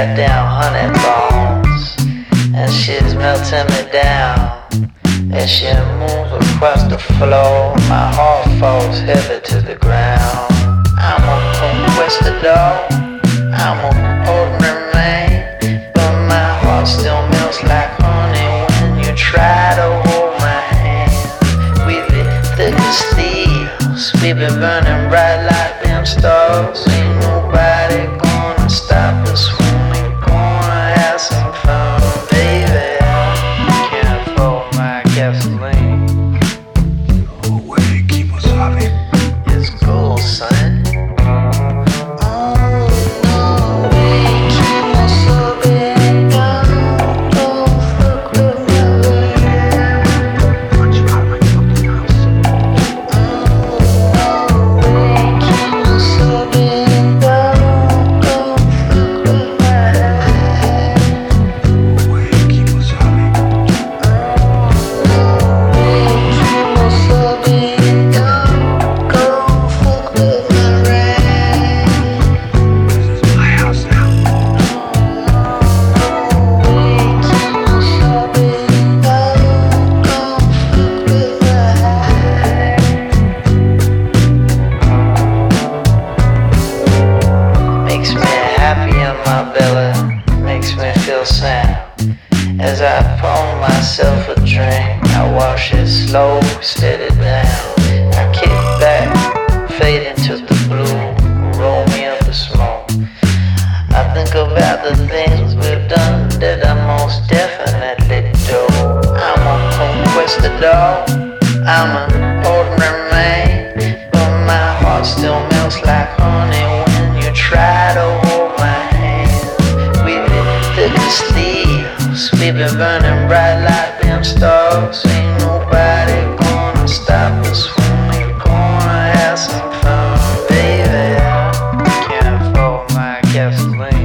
goddamn honey bones, and she's melting me down. As she moves across the floor, my heart falls heavy to the ground. I'm a conquistador, I'm a ordinary man, but my heart still melts like honey when you try to hold my hand. We be thick as thieves, we be burning bright like them stars. Ain't nobody gonna stop us when we gonna have some fun, baby. Can't afford my gasoline. It's cool, son. Makes me feel sad. As I pour myself a drink, I wash it slow, steady down. I kick back, fade into the blue, roll me up a smoke. I think about the things we've done that I most definitely do. I'm a conquistador, I'm an ordinary man, but my heart still melts like honey when you try to hold my hand. We be thick as thieves, we be burning bright like them stars. Ain't nobody gonna stop us when we gonna have some fun, baby. Can't afford my gasoline.